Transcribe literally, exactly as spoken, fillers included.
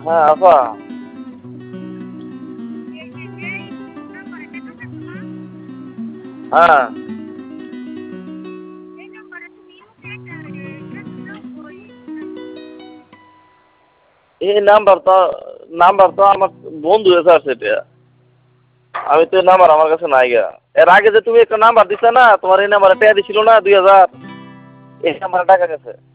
হ্যাঁ আপা। হ্যাঁ। এই নাম্বার তো নাম্বার তো আমার বন্ধু আছে এটা। আমি তো এই নাম্বার আমার কাছে নাই গা। এর আগে যে তুমি একটা নাম্বার দিছো না, তোমার এই নাম্বারে টাকা দিছিল না দুই হাজার, এই নাম্বারে টাকা গেছে।